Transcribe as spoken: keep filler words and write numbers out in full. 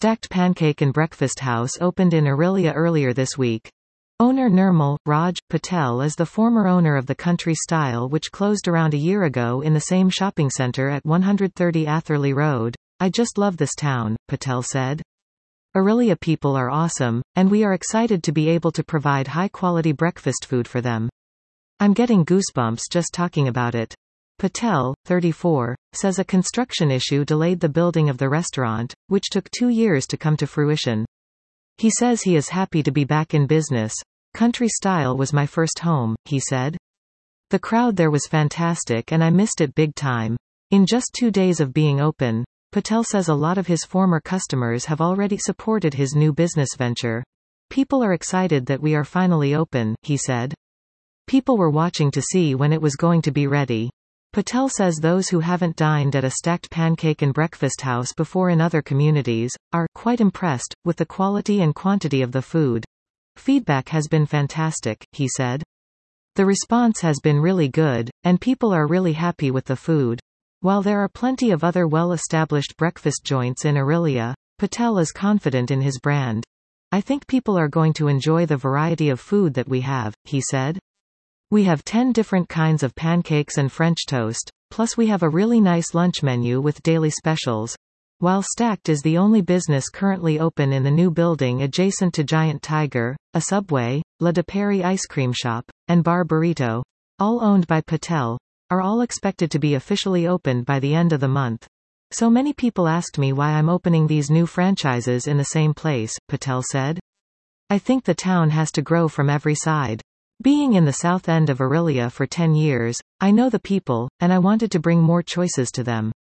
Stacked Pancake and Breakfast House opened in Aurelia earlier this week. Owner Nirmal Raj Patel is the former owner of the Country Style, which closed around a year ago in the same shopping center at one thirty Atherley Road. "I just love this town," Patel said. "Aurelia people are awesome, and we are excited to be able to provide high-quality breakfast food for them. I'm getting goosebumps just talking about it." Patel, thirty-four, says a construction issue delayed the building of the restaurant, which took two years to come to fruition. He says he is happy to be back in business. "Country Style was my first home," he said. "The crowd there was fantastic and I missed it big time. In just two days of being open," Patel says a lot of his former customers have already supported his new business venture. "People are excited that we are finally open," he said. "People were watching to see when it was going to be ready." Patel says those who haven't dined at a Stacked Pancake and Breakfast House before in other communities are quite impressed with the quality and quantity of the food. "Feedback has been fantastic," he said. "The response has been really good, and people are really happy with the food." While there are plenty of other well-established breakfast joints in Aurelia, Patel is confident in his brand. "I think people are going to enjoy the variety of food that we have," he said. "We have ten different kinds of pancakes and French toast, plus we have a really nice lunch menu with daily specials." While Stacked is the only business currently open in the new building adjacent to Giant Tiger, a Subway, La de Paris ice cream shop, and Bar Burrito, all owned by Patel, are all expected to be officially opened by the end of the month. "So many people asked me why I'm opening these new franchises in the same place," Patel said. "I think the town has to grow from every side. Being in the south end of Aurelia for ten years, I know the people, and I wanted to bring more choices to them."